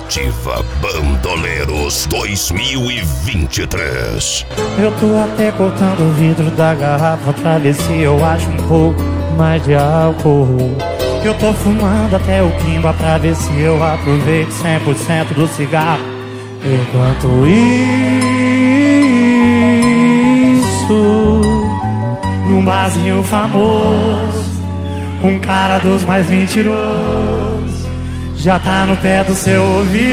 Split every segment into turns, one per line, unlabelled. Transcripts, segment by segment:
Ativa Bandoleiros 2023.
Eu tô até cortando o vidro da garrafa pra ver se eu acho um pouco mais de álcool. Eu tô fumando até o quimba pra ver se eu aproveito 100% do cigarro. Enquanto isso, num barzinho famoso, um cara dos mais mentirosos já tá no pé do seu ouvido.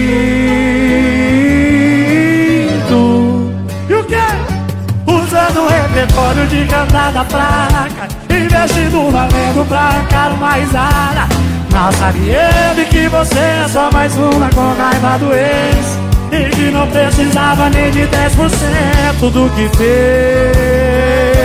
E o quê? Usando o repertório de cantar da placa, investindo valendo pra arrancar uma risada. Mal sabe ele que você é só mais uma com raiva do ex, e que não precisava nem de 10% do que fez.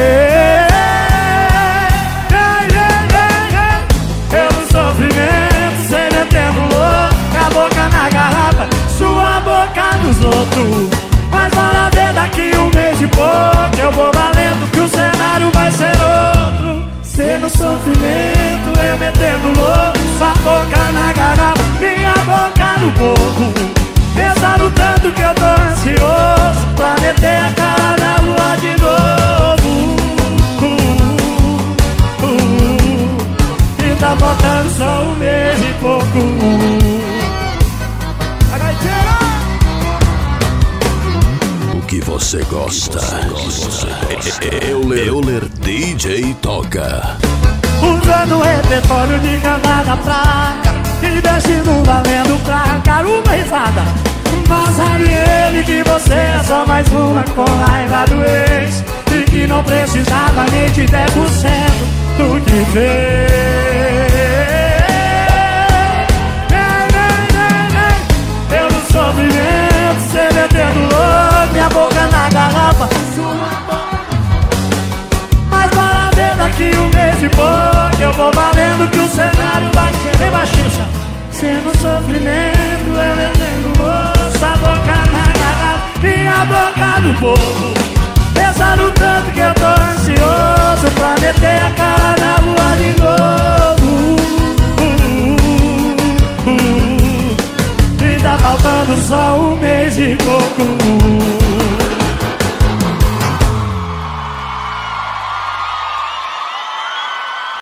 Pelo sofrimento, cê metendo louco, a boca na garrafa, sua boca nos outros. Mas bora ver daqui um mês e pouco, eu vou valendo que o cenário vai ser outro. Cê no sofrimento, eu metendo louco, sua boca na garrafa, minha boca no boco. Pensando tanto que eu tô ansioso pra meter a cara na lua de novo. E tá faltando só um mês e pouco.
O que você gosta? Euler DJ toca.
Usando o repertório de cantar da placa, investindo valendo pra arrancar uma risada. Mas sabe ele que você é só mais uma com raiva do ex, e que não precisava nem de 10% do que fez. Pelo sofrimento, cê metendo louco, minha boca na garrafa, mas bora ver daqui um mês e pouco, eu vou valendo que o cenário vai ser bem baixinho. Cê no sofrimento, eu metendo louco, sua boca na garrafa, minha boca no povo. Pensando tanto que eu tô ansioso pra meter a cara na lua de novo. E tá faltando só um mês e pouco.